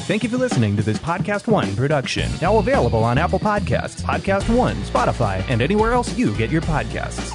Thank you for listening to this Podcast One production. Now available on Apple Podcasts, Podcast One, Spotify, and anywhere else you get your podcasts.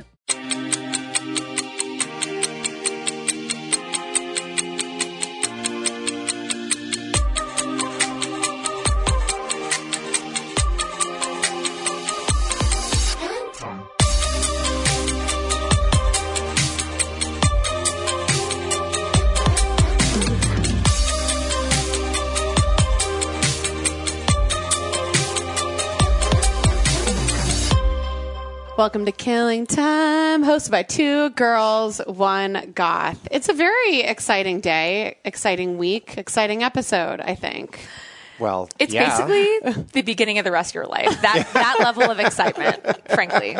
Welcome to Killing Time, hosted by two girls, one goth. It's a very exciting day, exciting week, exciting episode, I think. Well, it's basically the beginning of the rest of your life. That level of excitement, frankly.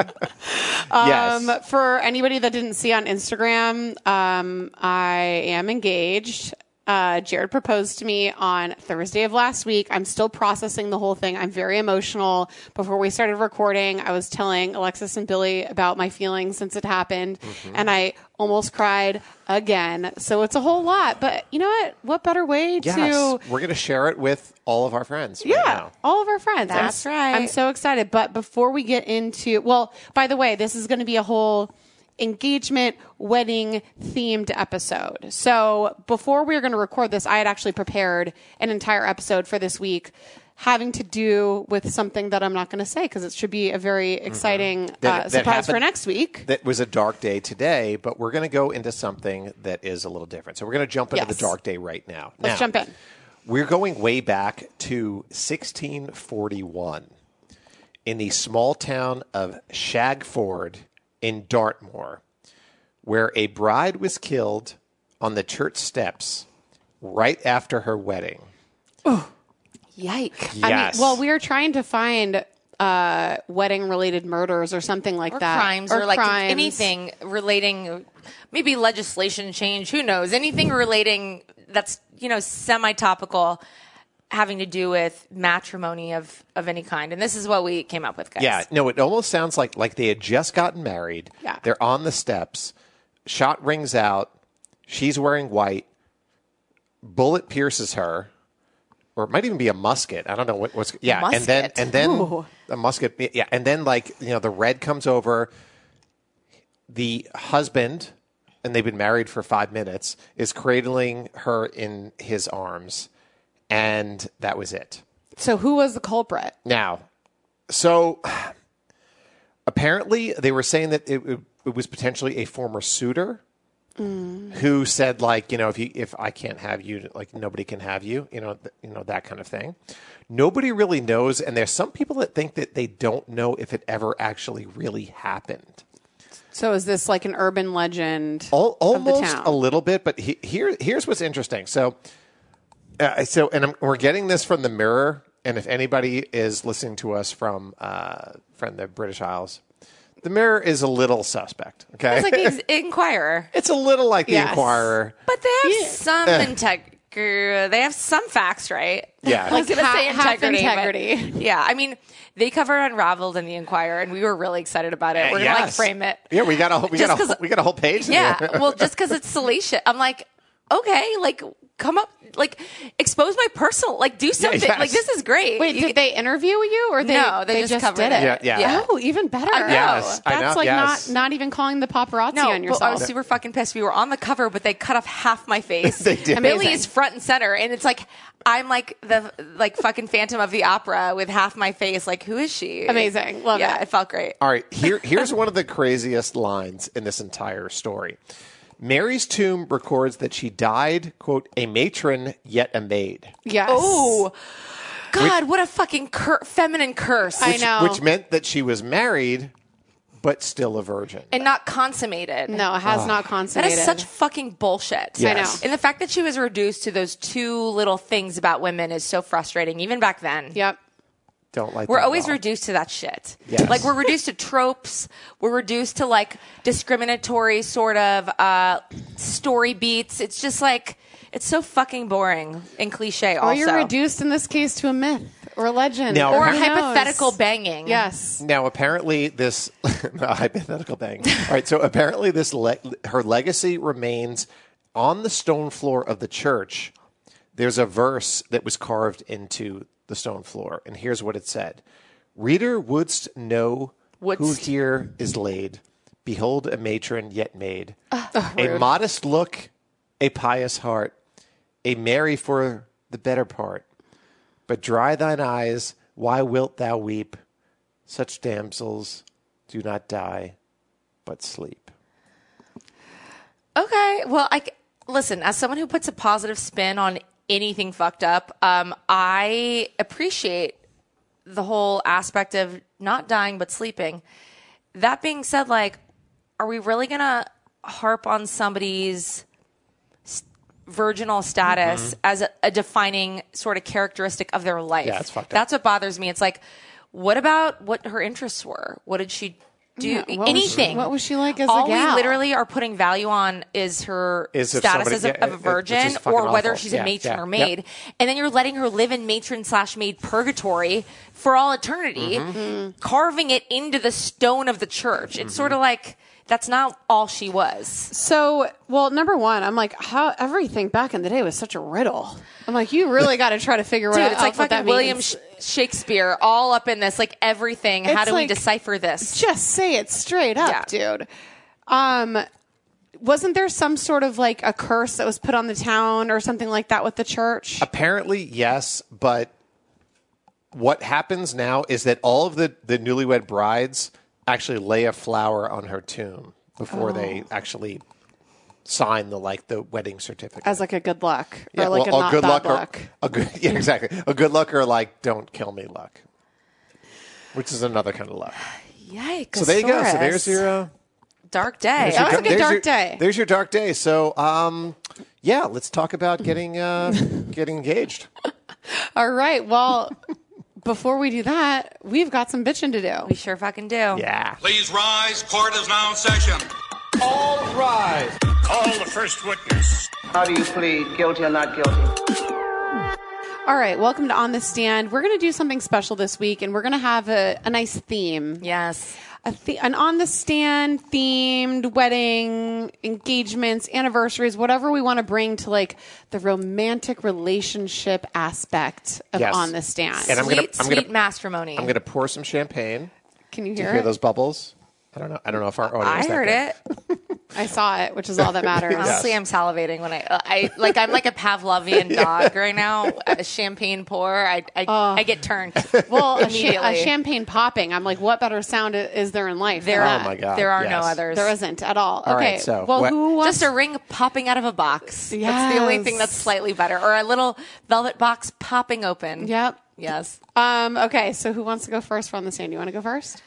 Yes. For anybody that didn't see on Instagram, I am engaged. Jared proposed to me on Thursday of last week. I'm still processing the whole thing. I'm very emotional. Before we started recording, I was telling Alexis and Billy about my feelings since it happened, and I almost cried again. So it's a whole lot. But you know what? What better way to... We're going to share it with all of our friends Yeah, right now. all of our friends. That's right. I'm so excited. But before we get into... Well, by the way, this is going to be a whole engagement wedding themed episode. So before we were going to record this, I had actually prepared an entire episode for this week having to do with something that I'm not going to say because it should be a very exciting surprise for next week. That was a dark day today, but we're going to go into something that is a little different. So we're going to jump into the dark day right now. Let's jump in. We're going way back to 1641 in the small town of Shagford in Dartmoor, where a bride was killed on the church steps right after her wedding. Oh, Yike. Yes. I mean, we are trying to find wedding-related murders or something like that. Crimes or like anything relating, maybe legislation change, who knows, anything relating that's, semi-topical having to do with matrimony of any kind. And this is what we came up with, guys. Yeah, no, it almost sounds like they had just gotten married. Yeah. They're on the steps. Shot rings out. She's wearing white. Bullet pierces her. Or it might even be a musket. I don't know what's... Yeah, musket. and then Ooh. a musket. Yeah, and then the red comes over. The husband, and they've been married for 5 minutes, is cradling her in his arms. And that was it. So who was the culprit? Now, so apparently they were saying that it was potentially a former suitor who said, if I can't have you, nobody can have you, that kind of thing. Nobody really knows, and there's some people that think that they don't know if it ever actually really happened. So is this like an urban legend Almost of the town? A little bit, but here's what's interesting. We're getting this from the Mirror, and if anybody is listening to us from the British Isles, the Mirror is a little suspect. Okay, It's like the Inquirer. It's a little like the Yes. Inquirer, But they have some integrity. They have some facts, right? Yeah. I was going to say half integrity. integrity. But yeah, I mean, they covered Unraveled in the Inquirer, and we were really excited about it. We're going to Yes. frame it. Yeah, we got a whole page. Yeah, There. well, just because it's salacious, I'm like, okay, come up, expose my personal, do something. yes. This is great. Wait, did they interview you or No, they just covered did it. Yeah. Oh, even better. I know. Yes, I That's know, like yes. not even calling the paparazzi No, on but yourself. I was super fucking pissed. We were on the cover, but they cut off half my face. They did. And Billy Amazing. is front and center, and it's like I'm like the fucking Phantom of the Opera with half my face. Like, who is she? Amazing. Love yeah, it. it felt great. All right, here's one of the craziest lines in this entire story. Mary's tomb records that she died, quote, a matron yet a maid. Yes. Oh, God, what a fucking feminine curse. I know. Which meant that she was married, but still a virgin. And not consummated. No, it has not That consummated. is such fucking bullshit. Yes. I know. And the fact that she was reduced to those two little things about women is so frustrating, even back then. Yep. Don't like We're that always at all. reduced to that shit. Yes. We're reduced to tropes. We're reduced to discriminatory sort of story beats. It's just it's so fucking boring and cliche also. Or you're reduced in this case to a myth or a legend. Now- or Who knows? hypothetical banging. Yes. Now, apparently, this hypothetical thing. All right, so apparently, her legacy remains on the stone floor of the church. there's a verse that was carved into the stone floor, and here's what it said. Reader, wouldst know who here is laid? Behold a matron yet made. A modest look, a pious heart, a Mary for the better part. But dry thine eyes, why wilt thou weep? Such damsels do not die, but sleep. Okay, well, listen, as someone who puts a positive spin on anything fucked up, I appreciate the whole aspect of not dying but sleeping. That being said, like, are we really going to harp on somebody's virginal status as a defining sort of characteristic of their life? Yeah, it's fucked up. That's what bothers me. It's like, what about what her interests were? What did she do? Yeah, Anything. What was she like as All a gal? we literally are putting value on is her Is if status somebody- of a virgin, which is fucking or whether awful. she's Yeah, a matron yeah, or maid. yep. And then you're letting her live in matron/maid purgatory for all eternity, carving it into the stone of the church. It's sort of like, that's not all she was. So, well, number one, I'm like, how everything back in the day was such a riddle. I'm like, you really got to try to figure Dude, out it's like what that fucking William means. Shakespeare all up in this, like everything. How It's do we like, decipher this? Just say it straight up, dude. Wasn't there some sort of like a curse that was put on the town or something like that with the church? Apparently, yes, but what happens now is that all of the newlywed brides actually lay a flower on her tomb before they actually sign the wedding certificate. As like a good luck or Yeah, like well, a not good bad luck, luck. or a good, yeah, exactly. A good luck or like don't kill me luck, which is another kind of luck. Yikes. So there you go. So there's your dark day. That was a good there's dark your- day. There's your dark day. So yeah, let's talk about getting engaged. All right. Well, before we do that, we've got some bitching to do. We sure fucking do. Yeah. Please rise. Court is now in session. All rise. Call the first witness. How do you plead, guilty or not guilty? All right. Welcome to On the Stand. We're going to do something special this week, and we're going to have a nice theme. Yes. An on the stand themed wedding, engagements, anniversaries, whatever we want to bring to like the romantic relationship aspect of Yes. On the Stand. And I'm Sweet matrimony. I'm gonna pour some champagne. Can you Do you hear hear it? those bubbles? I don't know if our audience. I heard it. I saw it, which is all that matters. Honestly, I'm salivating when I'm like a Pavlovian dog right now. A champagne pour, I get turned. Well, immediately. a champagne popping. I'm like, what better sound is there in life? There, than Oh that? my God, there are no yes. others. There isn't at all. All Okay. right, so well, what- who wants Just a ring popping out of a box. That's the only thing that's slightly better, or a little velvet box popping open. Yep. Yes. Okay. So who wants to go first for On the Stand? You want to go first?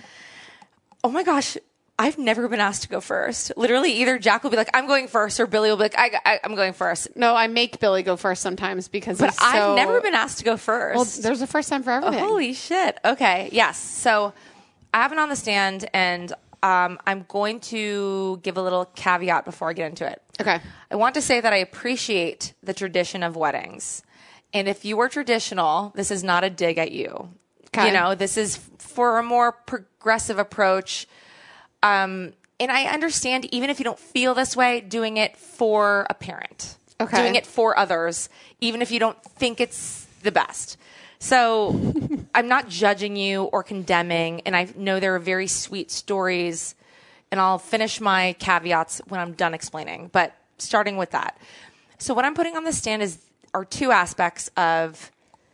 Oh my gosh. I've never been asked to go first. Literally, either Jack will be like, "I'm going first," or Billy will be like, "I'm going first." No, I make Billy go first sometimes because But he's so... I've never been asked to go first. Well, there's a first time for everything. Holy shit. Okay. Yes. So I have it on the stand, and I'm going to give a little caveat before I get into it. Okay. I want to say that I appreciate the tradition of weddings. And if you are traditional, this is not a dig at you. Okay. You know, this is for a more progressive approach. And I understand, even if you don't feel this way, doing it for a parent. Okay. Doing it for others, even if you don't think it's the best. So I'm not judging you or condemning, and I know there are very sweet stories, and I'll finish my caveats when I'm done explaining. But starting with that. So what I'm putting on the stand are two aspects of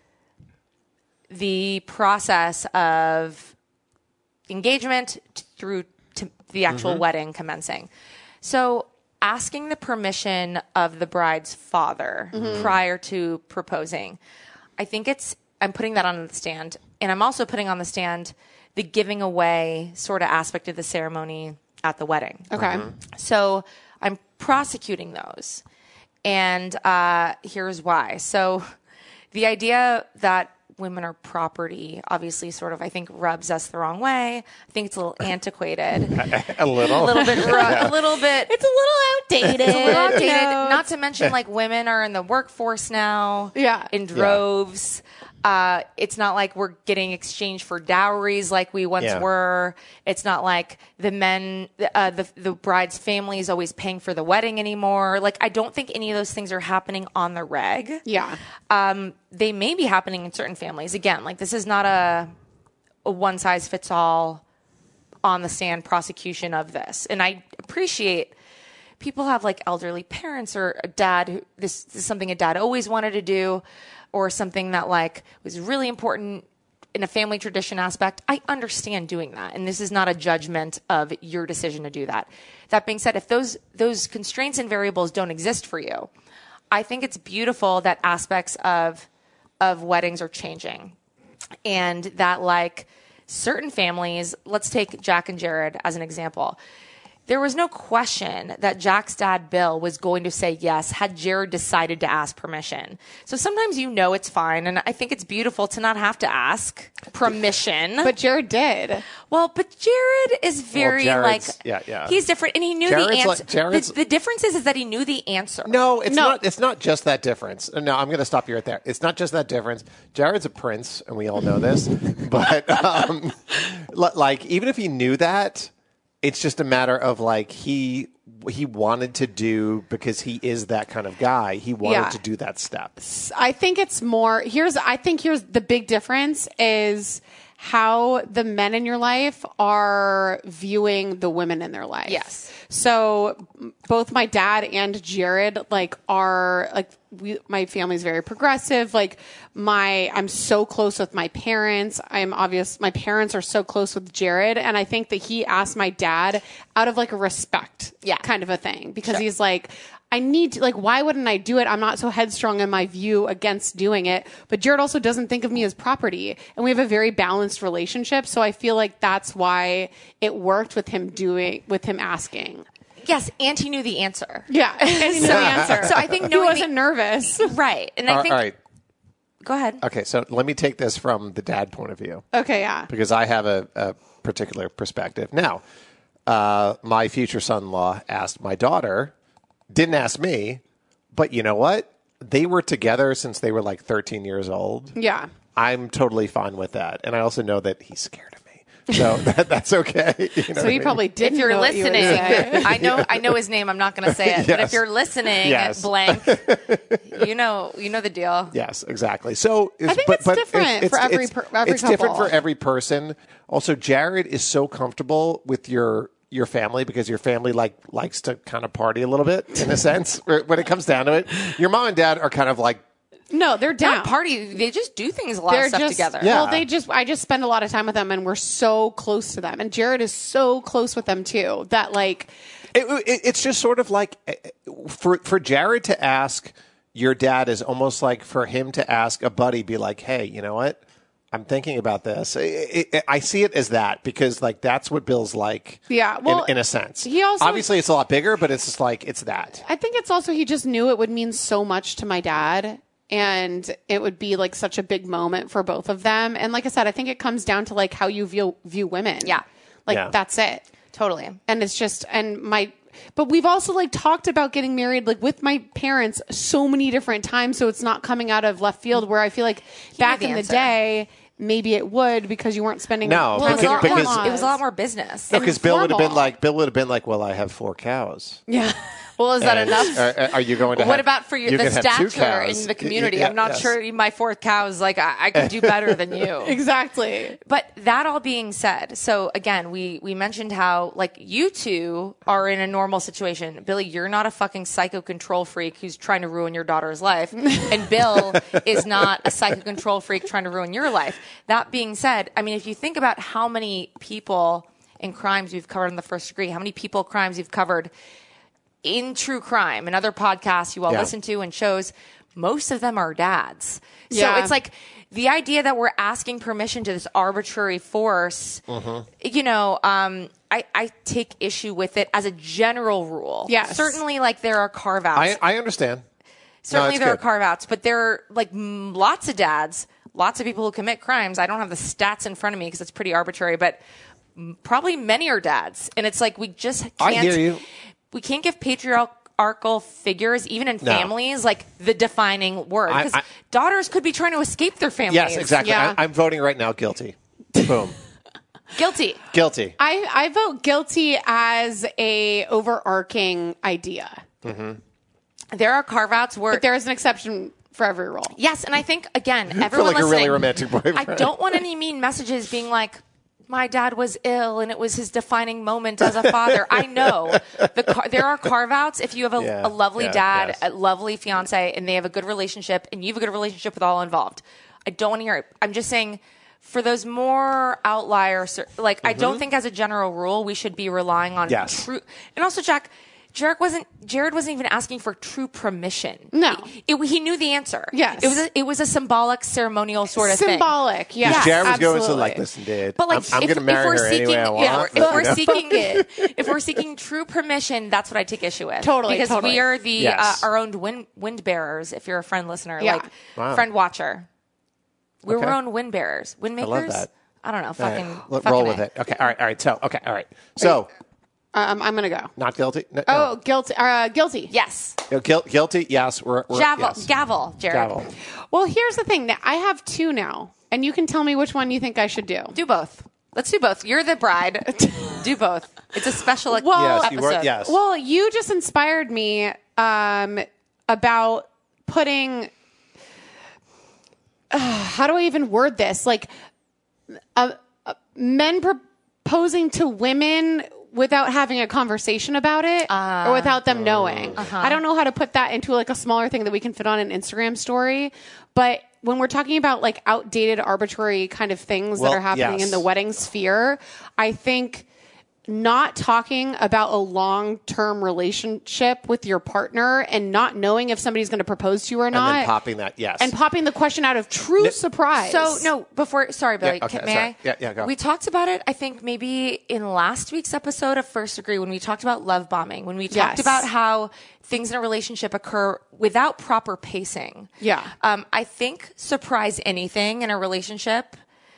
the process of engagement through to the actual wedding commencing. So asking the permission of the bride's father prior to proposing. I think I'm putting that on the stand. And I'm also putting on the stand the giving away sort of aspect of the ceremony at the wedding. Okay. So I'm prosecuting those. And here's why. So the idea that women are property obviously sort of, I think, rubs us the wrong way. I think it's a little antiquated. A little. A little bit. It's a little outdated. It's a little outdated. You know, Not to mention, like, women are in the workforce now. Yeah. In droves. It's not like we're getting exchanged for dowries like we once were. It's not like the bride's family is always paying for the wedding anymore. Like, I don't think any of those things are happening on the reg. Yeah. They may be happening in certain families. Again, like, this is not a one-size-fits-all on the stand prosecution of this. And I appreciate people have, like, elderly parents or a dad this is something a dad always wanted to do, or something that, like, was really important in a family tradition aspect. I understand doing that. And this is not a judgment of your decision to do that. That being said, if those constraints and variables don't exist for you, I think it's beautiful that aspects of weddings are changing. And that, like, certain families, let's take Jack and Jared as an example. There was no question that Jack's dad, Bill, was going to say yes had Jared decided to ask permission. So sometimes it's fine, and I think it's beautiful to not have to ask permission. But Jared did. Well, but Jared is very, he's different, and he knew Jared's the answer. The difference is that he knew the answer. No, it's not. It's not just that difference. No, I'm going to stop you right there. It's not just that difference. Jared's a prince, and we all know this. But like, even if he knew that, it's just a matter of, like, he wanted to do, because he is that kind of guy. He wanted to do that step. I think it's more, here's the big difference is how the men in your life are viewing the women in their life. Yes. So both my dad and Jared, like, are, like, my family's very progressive. Like, I'm so close with my parents. My parents are so close with Jared. And I think that he asked my dad out of, like, a respect kind of a thing, because he's like, I need to, like, why wouldn't I do it? I'm not so headstrong in my view against doing it. But Jared also doesn't think of me as property. And we have a very balanced relationship. So I feel like that's why it worked with him asking. Yes, and he knew the answer. Yeah, and he knew the answer. So I think he wasn't nervous. Right. And I think... All right. Go ahead. Okay, so let me take this from the dad point of view. Okay, yeah. Because I have a particular perspective. Now, my future son-in-law asked my daughter, didn't ask me, but you know what? They were together since they were, like, 13 years old. Yeah. I'm totally fine with that. And I also know that he's scared of me. So that's okay. You know so he probably didn't. If you're know listening, what you would say. I know his name. I'm not going to say it. But if you're listening, blank, you know the deal. Yes, exactly. So I think it's different for every couple. It's different for every person. Also, Jared is so comfortable with your family because your family likes to kind of party a little bit, in a sense. When it comes down to it, your mom and dad are kind of like. No, they're down. Not party. They just do things a lot of stuff together. Yeah. Well, I just spend a lot of time with them, and we're so close to them. And Jared is so close with them too that, like, it's just sort of like for Jared to ask your dad is almost like for him to ask a buddy, be like, hey, you know what? I'm thinking about this. I see it as that because, like, that's what Bill's like. Yeah, well, in a sense. He also, obviously it's a lot bigger, but it's just like it's that. I think it's also he just knew it would mean so much to my dad. And it would be, like, such a big moment for both of them. And like I said, I think it comes down to, like, how you view women. Yeah. Like, that's it. Totally. And it's just, but we've also, like, talked about getting married, like, with my parents so many different times. So it's not coming out of left field where I feel like back in the day, maybe it would because you weren't spending. No, well, it was a lot more business. No, because Bill would have been like, well, I have 4 cows. Yeah. Well, is that enough? Are you going to? What about for the stature in the community? Yeah, I'm not sure my 4th cow is like I could do better than you. Exactly. But that all being said, so again, we mentioned how, like, you two are in a normal situation. Billy, you're not a fucking psycho control freak who's trying to ruin your daughter's life, and Bill is not a psycho control freak trying to ruin your life. That being said, I mean, if you think about how many people in crimes we've covered in the first degree, how many crimes you've covered in true crime and other podcasts you all listen to and shows, most of them are dads. So it's like the idea that we're asking permission to this arbitrary force, you know, I take issue with it as a general rule. Yes. Certainly, like, there are carve-outs. I understand. Certainly there are carve-outs, but there are, like, lots of dads, lots of people who commit crimes. I don't have the stats in front of me because it's pretty arbitrary, but probably many are dads. And it's like we just can't. I hear you. We can't give patriarchal patriarchal figures, even in families, like the defining word. Because daughters could be trying to escape their families. Yes, exactly. Yeah. I'm voting right now guilty. Boom. Guilty. Guilty. I vote guilty as a overarching idea. There are carve-outs where... But there is an exception for every rule. Yes, and I think, again, I feel everyone like a listening... really romantic boyfriend. I don't want any mean messages being like, my dad was ill and it was his defining moment as a father. I know. There are carve-outs if you have a lovely dad, a lovely fiance, and they have a good relationship, and you have a good relationship with all involved. I don't want to hear it. I'm just saying... For those more outliers, like I don't think as a general rule we should be relying on true. And also, Jared wasn't even asking for true permission. No, he knew the answer. Yes, it was a symbolic, ceremonial sort of thing. Symbolic, yes. Jared was absolutely. going to like, listen, dude. But like, I'm going to marry her anyway I want. If we're seeking true permission, that's what I take issue with. Totally, because we are the our own wind bearers. If you're a friend listener, friend watcher. We're our own wind bearers. Wind makers? I love that. I don't know. Fucking roll with it. Okay. All right. So, So, I'm going to go. not guilty? No. Guilty. Guilty. Yes. Guilty? Yes. We're yes. Gavel, Jared. Gavel. Well, here's the thing. I have two now, and you can tell me which one you think I should do. Do both. Let's do both. You're the bride. Do both. It's a special yes, episode. Yes. Well, you just inspired me about putting... how do I even word this? Like, men proposing to women without having a conversation about it or without them knowing. I don't know how to put that into like a smaller thing that we can fit on an Instagram story. But when we're talking about like outdated, arbitrary kind of things that are happening in the wedding sphere, I think not talking about a long-term relationship with your partner and not knowing if somebody's going to propose to you or not. And then popping that, yes. And popping the question out of true surprise. So, no, sorry, Billy, may I? Yeah, go. We talked about it, I think, maybe in last week's episode of First Degree when we talked about love bombing, when we talked about how things in a relationship occur without proper pacing. Yeah. I think surprise anything in a relationship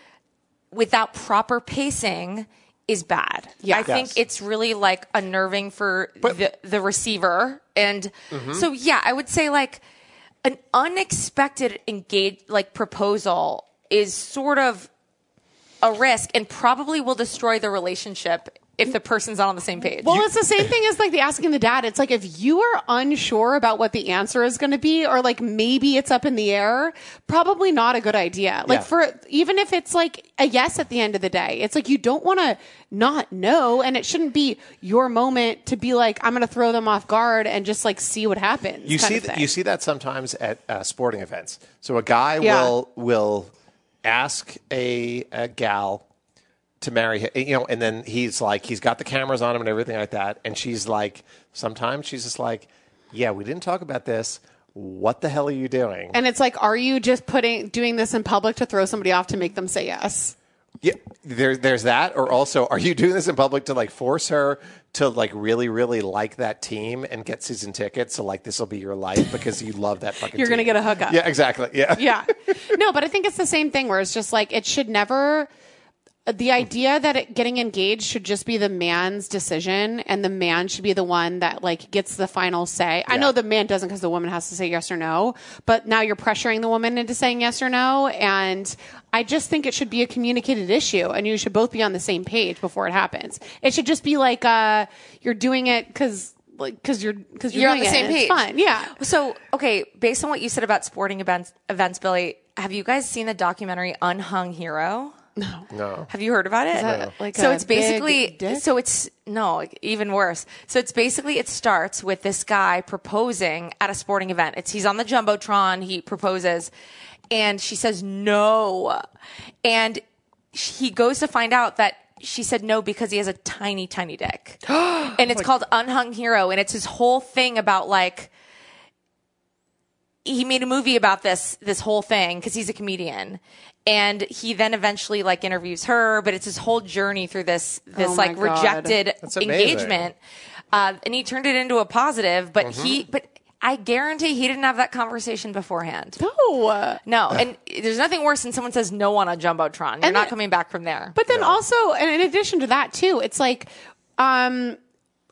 without proper pacing is bad. Yeah. I think it's really like unnerving for the receiver. And so, I would say like an unexpected proposal is sort of a risk and probably will destroy the relationship if the person's not on the same page. Well, it's the same thing as like the asking the dad. It's like if you are unsure about what the answer is going to be, or like maybe it's up in the air, probably not a good idea. Like even if it's like a yes at the end of the day, it's like you don't want to not know, and it shouldn't be your moment to be like, I'm going to throw them off guard and just like see what happens. You see that sometimes at sporting events. So a guy will ask a gal to marry him, and then he's got the cameras on him and everything like that. And she's like, sometimes she's just like, yeah, we didn't talk about this. What the hell are you doing? And it's like, are you just doing this in public to throw somebody off to make them say yes? Yeah, there's that. Or also, are you doing this in public to like force her to like really, really like that team and get season tickets? So like this will be your life because you love that fucking You're going to get a hookup. Yeah, exactly. Yeah. Yeah. No, but I think it's the same thing where it's just like, it should never... The idea that getting engaged should just be the man's decision, and the man should be the one that like gets the final say. Yeah. I know the man doesn't because the woman has to say yes or no, but now you're pressuring the woman into saying yes or no. And I just think it should be a communicated issue, and you should both be on the same page before it happens. It should just be like you're doing it because you're on the same page. It's fun. Yeah. So, okay, based on what you said about sporting events, Billy, have you guys seen the documentary Unhung Hero? No. Have you heard about it? No. Like so it's basically even worse. So it's basically it starts with this guy proposing at a sporting event. He's on the Jumbotron, he proposes, and she says no. And he goes to find out that she said no because he has a tiny, tiny dick. And it's called Unhung Hero, and it's his whole thing about like he made a movie about this whole thing because he's a comedian. And he then eventually like interviews her, but it's his whole journey through this like rejected engagement. And he turned it into a positive, but but I guarantee he didn't have that conversation beforehand. No. And there's nothing worse than someone says no on a Jumbotron. You're not coming back from there. But then also, and in addition to that too, it's like,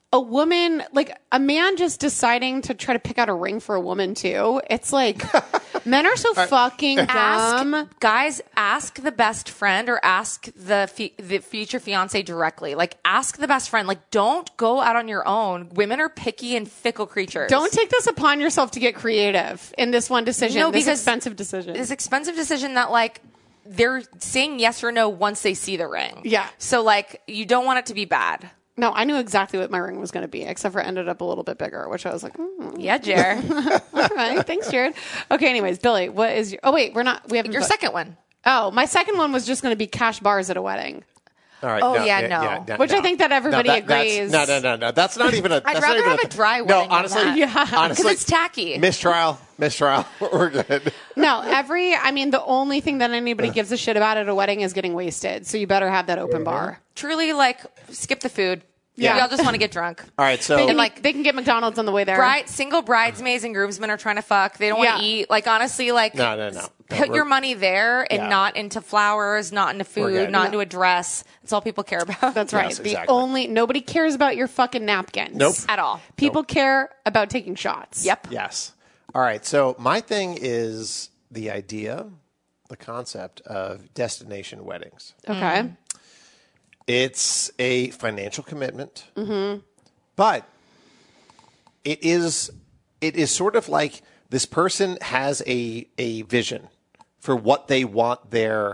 a woman, like a man just deciding to try to pick out a ring for a woman too. It's like men are so fucking dumb. Guys, ask the best friend or ask the future fiance directly. Like, ask the best friend. Like, don't go out on your own. Women are picky and fickle creatures. Don't take this upon yourself to get creative in this one decision. No, this because expensive decision. This expensive decision that, like, they're saying yes or no once they see the ring. Yeah. So, like, you don't want it to be bad. No, I knew exactly what my ring was going to be, except for it ended up a little bit bigger, which I was like, Yeah, Jared. all right, thanks, Jared. Okay, anyways, Billy, what is your? Oh wait, we haven't. Your second one. Oh, my second one was just going to be cash bars at a wedding. All right. Oh, no. Which I think that everybody agrees. No. That's not even a. I'd that's rather not even have a dry wedding. No, honestly, than that. honestly, Because it's tacky. Mistrial. We're good. No, the only thing that anybody gives a shit about at a wedding is getting wasted. So you better have that open bar. Truly, like, skip the food. Yeah. Y'all just want to get drunk. All right, so They can get McDonald's on the way there. Single bridesmaids and groomsmen are trying to fuck. They don't want to eat. Like, honestly, like, No. put your money there and Yeah. not into flowers, not into We're food, good. not into a dress. That's all people care about. That's right. Yes, exactly. Nobody cares about your fucking napkins. Nope. At all. People care about taking shots. Yep. Yes. All right. So my thing is the idea, the concept of destination weddings. Okay. It's a financial commitment, but it is sort of like this person has a vision for what they want their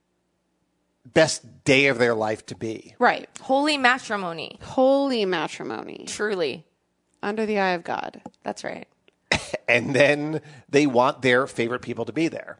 best day of their life to be. Right. Holy matrimony. Holy matrimony. Truly. Under the eye of God. That's right. And then they want their favorite people to be there.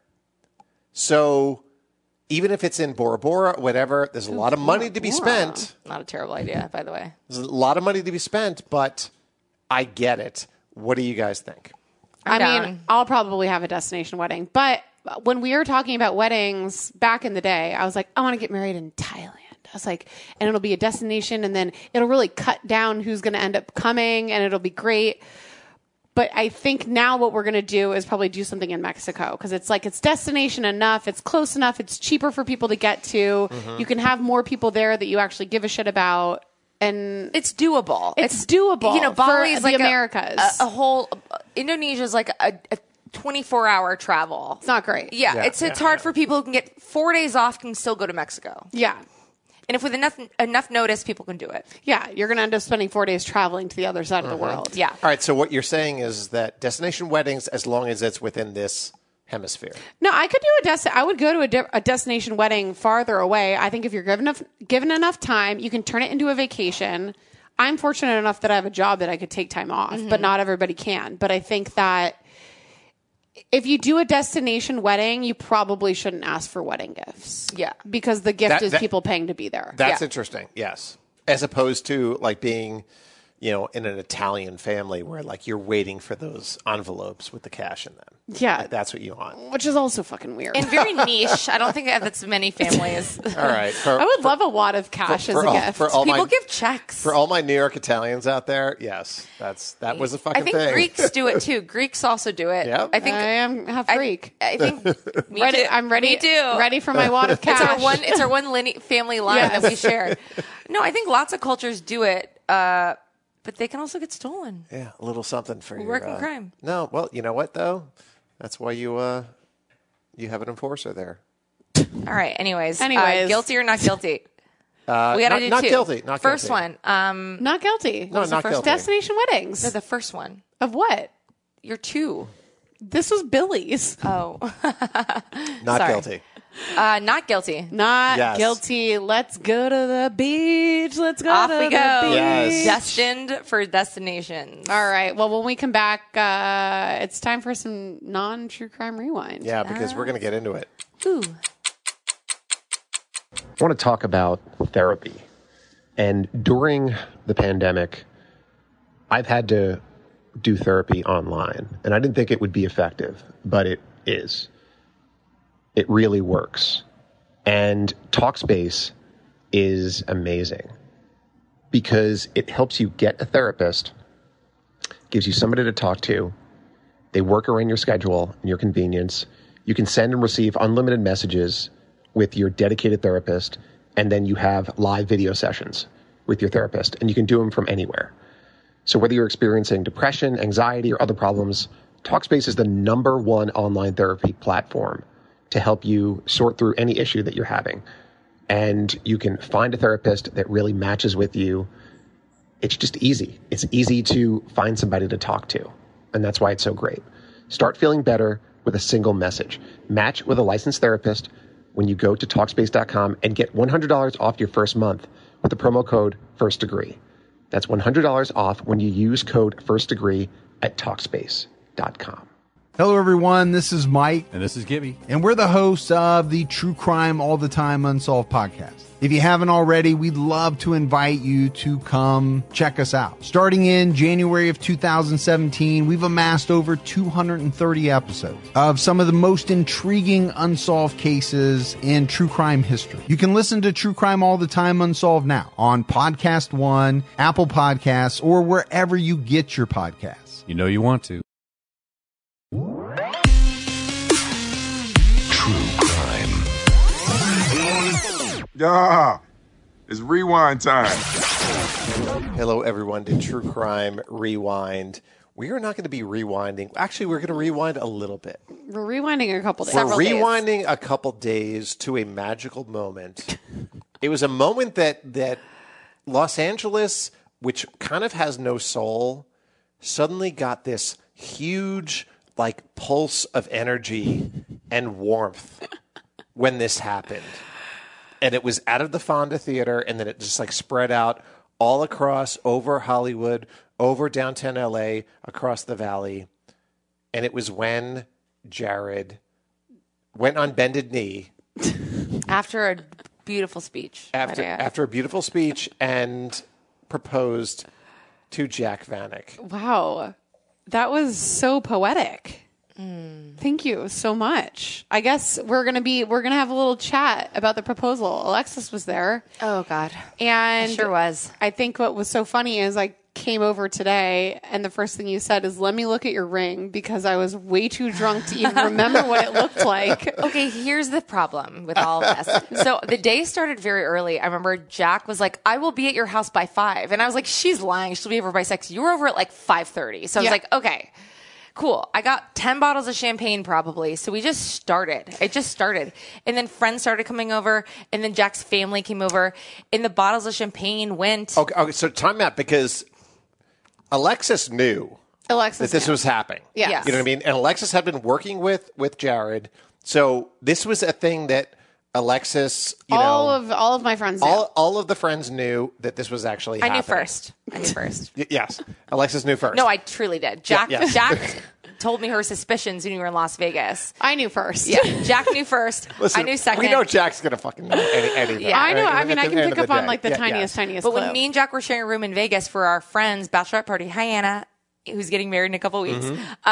So even if it's in Bora Bora, whatever, there's a lot of money to be spent. Not a terrible idea, by the way. There's a lot of money to be spent, but I get it. What do you guys think? I down. mean, I'll probably have a destination wedding. But when we were talking about weddings back in the day, I was like, I want to get married in Thailand. I was like, and it'll be a destination, and then it'll really cut down who's going to end up coming, and it'll be great. But I think now what we're going to do is probably do something in Mexico because it's like it's destination enough, it's close enough, it's cheaper for people to get to. You can have more people there that you actually give a shit about, and It's doable. it's doable. You know, Bali's for like the Americas. a whole Indonesia's like a 24-hour travel. It's not great. Yeah, it's hard for people who can get 4 days off can still go to Mexico. Yeah. And if with enough notice, people can do it. Yeah, you're going to end up spending 4 days traveling to the other side of the world. Yeah. All right, so what you're saying is that destination weddings, as long as it's within this hemisphere. No, I could do I would go to a destination wedding farther away. I think if you're given enough time, you can turn it into a vacation. I'm fortunate enough that I have a job that I could take time off, but not everybody can. But I think that if you do a destination wedding, you probably shouldn't ask for wedding gifts. Yeah. Because the gift That- is that- people paying to be there. That's Yeah. interesting, yes. As opposed to like being, in an Italian family where like you're waiting for those envelopes with the cash in them. Yeah. That's what you want. Which is also fucking weird. And very niche. I don't think that's many families. All right. I would love a wad of cash as a gift. For all People my, give checks. for all my New York Italians out there, yes, that was a fucking I think thing. Greeks do it too. Greeks also do it. Yep. I think I am half Greek. I think me Ready, too. I'm ready. Me too. Ready for my wad of cash. It's our one family line Yes. that we share. No, I think lots of cultures do it, but they can also get stolen. Yeah, a little something for your work in crime. No, well, you know what though? That's why you have an enforcer there. All right. Anyways, guilty or not guilty? We got to do not two. guilty. Not First guilty. one. Not guilty. No, not guilty. Destination weddings. No, the first one. Of what? You're two. This was Billy's. Oh, Not sorry. guilty. not guilty. Not Yes. guilty. Let's go to the beach. Let's go Off to we the go. beach. Yes. Destined for destinations. All right. Well, when we come back, it's time for some non-true crime rewind. Yeah, because we're going to get into it. Ooh. I want to talk about therapy. And during the pandemic, I've had to do therapy online. And I didn't think it would be effective, but it is. It really works. And Talkspace is amazing because it helps you get a therapist, gives you somebody to talk to. They work around your schedule and your convenience. You can send and receive unlimited messages with your dedicated therapist, and then you have live video sessions with your therapist, and you can do them from anywhere. So whether you're experiencing depression, anxiety, or other problems, Talkspace is the #1 online therapy platform to help you sort through any issue that you're having. And you can find a therapist that really matches with you. It's just easy. It's easy to find somebody to talk to. And that's why it's so great. Start feeling better with a single message. Match with a licensed therapist when you go to Talkspace.com and get $100 off your first month with the promo code FIRSTDegree. That's $100 off when you use code FIRSTDegree at Talkspace.com. Hello, everyone. This is Mike. And this is Gibby. And we're the hosts of the True Crime All the Time Unsolved podcast. If you haven't already, we'd love to invite you to come check us out. Starting in January of 2017, we've amassed over 230 episodes of some of the most intriguing unsolved cases in true crime history. You can listen to True Crime All the Time Unsolved now on Podcast One, Apple Podcasts, or wherever you get your podcasts. You know you want to. Yeah, it's rewind time. Hello, everyone, to True Crime Rewind. We are not going to be rewinding. Actually, we're going to rewind a little bit. We're rewinding a couple days. We're rewinding a couple days to a magical moment. It was a moment that Los Angeles, which kind of has no soul, suddenly got this huge pulse of energy and warmth when this happened. And it was out of the Fonda Theater, and then it just spread out all across, over Hollywood, over downtown LA, across the valley. And it was when Jared went on bended knee. After a beautiful speech. After a beautiful speech and proposed to Jack Vanek. Wow. That was so poetic. Thank you so much. I guess we're gonna have a little chat about the proposal. Alexis was there. Oh God, and I sure was. I think what was so funny is I came over today, and the first thing you said is, "Let me look at your ring," because I was way too drunk to even remember what it looked like. Okay, here's the problem with all of this. So the day started very early. I remember Jack was like, "I will be at your house by 5," and I was like, "She's lying. She'll be over by 6." You were over at 5:30, so I was like, "Okay." Cool. I got 10 bottles of champagne probably. So we just started. It just started. And then friends started coming over. And then Jack's family came over. And the bottles of champagne went. Okay, so time out, because Alexis knew that this was happening. Yeah. Yes. You know what I mean? And Alexis had been working with Jared. So this was a thing that Alexis, all of my friends knew. All of the friends knew that this was actually happening. I knew first. Yes. Alexis knew first. No, I truly did. Jack yes. Jack told me her suspicions when we were in Las Vegas. I knew first. Yeah. Jack knew first. Listen, I knew second. We know Jack's going to fucking know anything. Yeah. I know. I mean, I can pick up on the tiniest tiniest But clue. when me and Jack were sharing a room in Vegas for our friend's bachelorette party, hi Anna, who's getting married in a couple of weeks,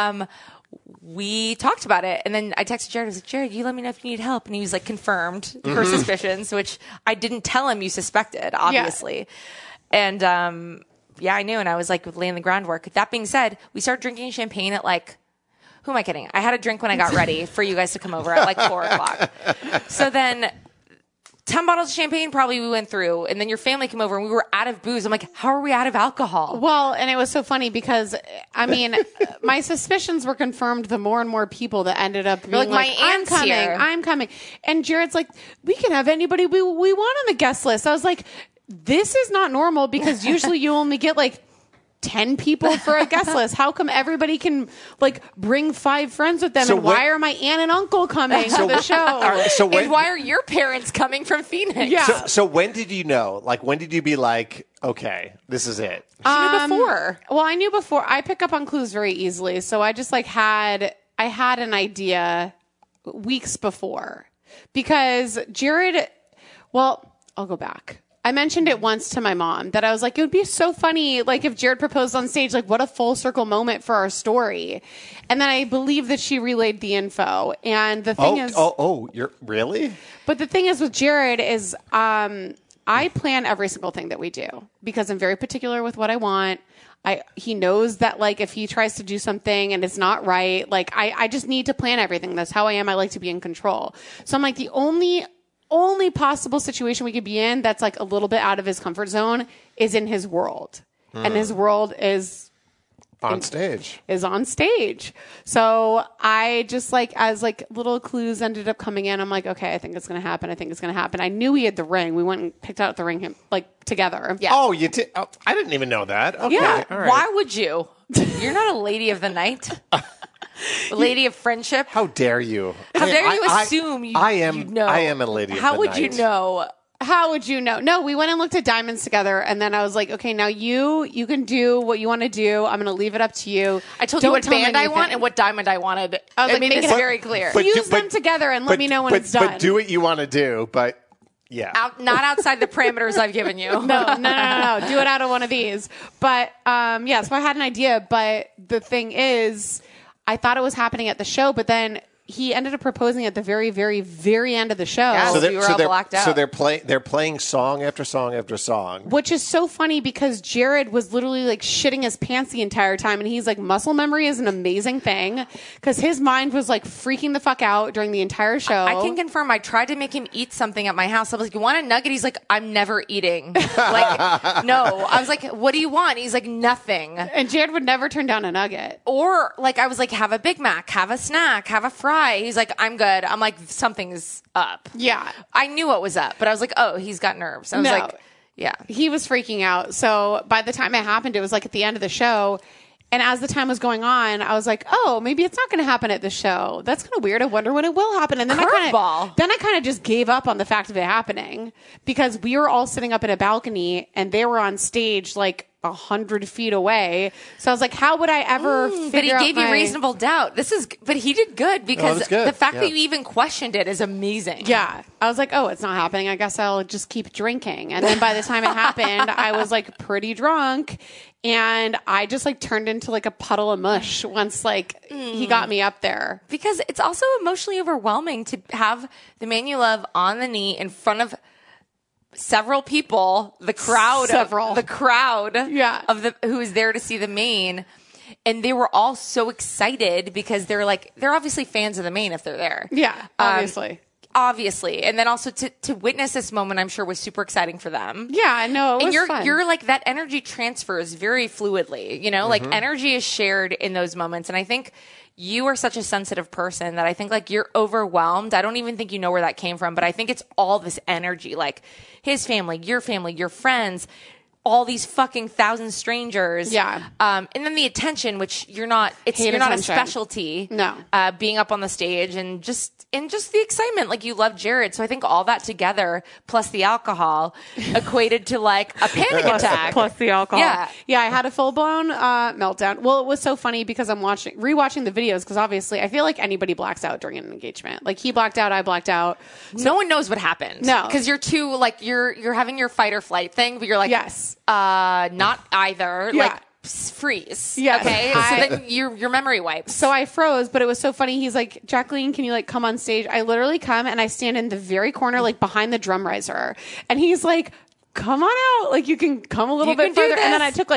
we talked about it. And then I texted Jared. I was like, "Jared, you let me know if you need help." And he was confirmed her suspicions, which I didn't tell him you suspected, obviously. Yeah. And I knew. And I was laying the groundwork. That being said, we started drinking champagne at who am I kidding? I had a drink when I got ready for you guys to come over at 4 o'clock. So then 10 bottles of champagne probably we went through, and then your family came over and we were out of booze. I'm like, how are we out of alcohol? Well, and it was so funny because, I mean, my suspicions were confirmed the more and more people that ended up being my aunt's I'm coming. And Jared's like, we can have anybody we want on the guest list. I was like, this is not normal, because usually you only get 10 people for a guest list. How come everybody can bring 5 friends with them? So and why are my aunt and uncle coming to the show? And why are your parents coming from Phoenix? Yeah. So when did you know? When did you be okay, this is it? She knew before. Well, I knew before. I pick up on clues very easily. So I just had an idea weeks before, because Jared, well, I'll go back. I mentioned it once to my mom that I was like, it would be so funny, if Jared proposed on stage, what a full circle moment for our story. And then I believe that she relayed the info. And the thing is, you're really? But the thing is with Jared is, I plan every single thing that we do, because I'm very particular with what I want. He knows that if he tries to do something and it's not right, I just need to plan everything. That's how I am. I like to be in control. So I'm the only possible situation we could be in that's a little bit out of his comfort zone is in his world. and his world is on stage. So I just as little clues ended up coming in. I'm like, okay, I think it's going to happen. I knew he had the ring. We went and picked out the ring together. Yeah. Oh, you did? Oh, I didn't even know that. Okay. Yeah. All right. Why would you? You're not a lady of the night. A lady of friendship. How dare you? How dare you assume you know? I am a lady of the night. How would you know? How would you know? No, we went and looked at diamonds together, and then I was like, okay, now you can do what you want to do. I'm going to leave it up to you. I told you what band I want and what diamond I wanted. I was like, made make it it very clear. Fuse them together and let me know when it's done. But do what you want to do, but yeah. Not outside the parameters I've given you. No. Do it out of one of these. But, so I had an idea, but the thing is, I thought it was happening at the show, but then he ended up proposing at the very, very, very end of the show. Yeah, we were all blacked out. So they're playing song after song after song. Which is so funny because Jared was literally shitting his pants the entire time. And he's like, muscle memory is an amazing thing because his mind was freaking the fuck out during the entire show. I can confirm I tried to make him eat something at my house. I was like, you want a nugget? He's like, I'm never eating. No. I was like, what do you want? He's like, nothing. And Jared would never turn down a nugget. Or I was like, have a Big Mac, have a snack, have a fry. He's like, I'm good. I'm like, something's up. Yeah. I knew what was up, but I was like, oh, he's got nerves. I was like, yeah. He was freaking out. So by the time it happened, it was at the end of the show. And as the time was going on, I was like, oh, maybe it's not going to happen at the show. That's kind of weird. I wonder when it will happen. And then I kind of just gave up on the fact of it happening because we were all sitting up in a balcony and they were on stage 100 feet away. So I was like, how would I ever figure out But he gave you reasonable doubt. But he did good because the fact that you even questioned it is amazing. Yeah. I was like, oh, it's not happening. I guess I'll just keep drinking. And then by the time it happened, I was pretty drunk. And I just turned into a puddle of mush once he got me up there. Because it's also emotionally overwhelming to have the man you love on the knee in front of several people, the crowd who is there to see the main, and they were all so excited because they're obviously fans of the main if they're there. Yeah, obviously, and then also to witness this moment, I'm sure was super exciting for them. Yeah, I know. It was fun. You're that energy transfers very fluidly. Energy is shared in those moments, and I think you are such a sensitive person that I think you're overwhelmed. I don't even think you know where that came from, but I think it's all this energy, his family, your friends, all these fucking 1,000 strangers. Yeah. And then the attention, which you're not a specialty. No. Being up on the stage and just the excitement. You love Jared. So I think all that together, plus the alcohol, equated to a panic attack. Plus the alcohol. Yeah. Yeah, I had a full-blown meltdown. Well, it was so funny because I'm rewatching the videos because obviously I feel like anybody blacks out during an engagement. He blacked out, I blacked out. So no one knows what happened. No. Because you're too, you're having your fight or flight thing, but you're yes. Not either. Yeah. Freeze. Yes. Okay. So then your memory wipes. So I froze, but it was so funny. He's like, Jacqueline, can you come on stage? I literally come and I stand in the very corner, behind the drum riser. And he's like, come on out. You can come a little bit further. And then I took